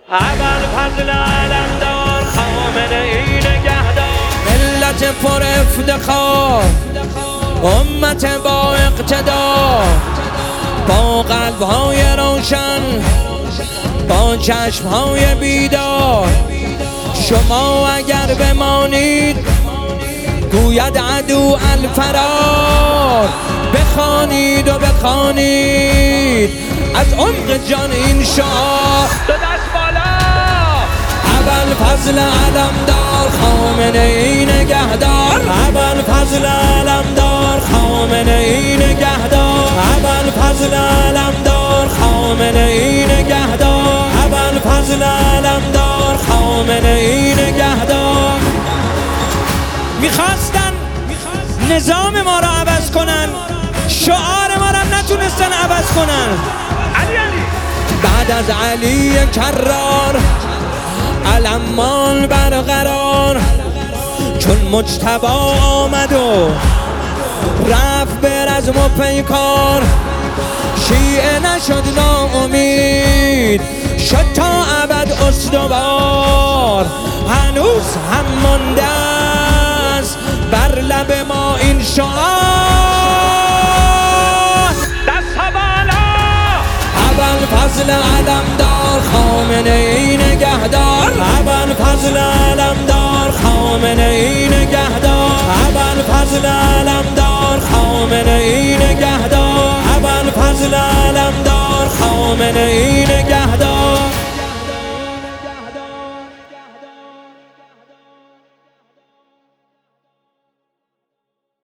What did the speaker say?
ابوالفضل علمدار خامنه ای نگهدار. ملت پر افتخار، امت با اقتدار، با قلب‌های روشن، با چشم‌های بیدار. شما اگر بمانید گوید عدو الفرار. بخوانید و بخوانید از عمق جان این شعار. دو دست بالا. ابوالفضل علمدار خامنه ای نگهدار. ابوالفضل علمدار خامنه ای نگهدار. ابوالفضل علمدار خامنه ای نگهدار. ابوالفضل علمدار خامنه ای نگهدار. میخواستن نظام ما را عوض کنن، شعار ما را نتونستن عوض کنن. بعد از علی کرار علمان برقرار، چون مجتبی آمد و رفت به رزم و پیکار. شیعه نشد ناامید، شد تا ابد استوار. هنوز هم مانده است بر لب ما این شعار. دست بالا. ابوالفضل علمدار خامنه ای نگهدار. ابوالفضل علمدار خامنه ای نگهدار. ابوالفضل علمدار خامنه ای نگهدار. ابوالفضل علمدار خامنه ای نگهدار.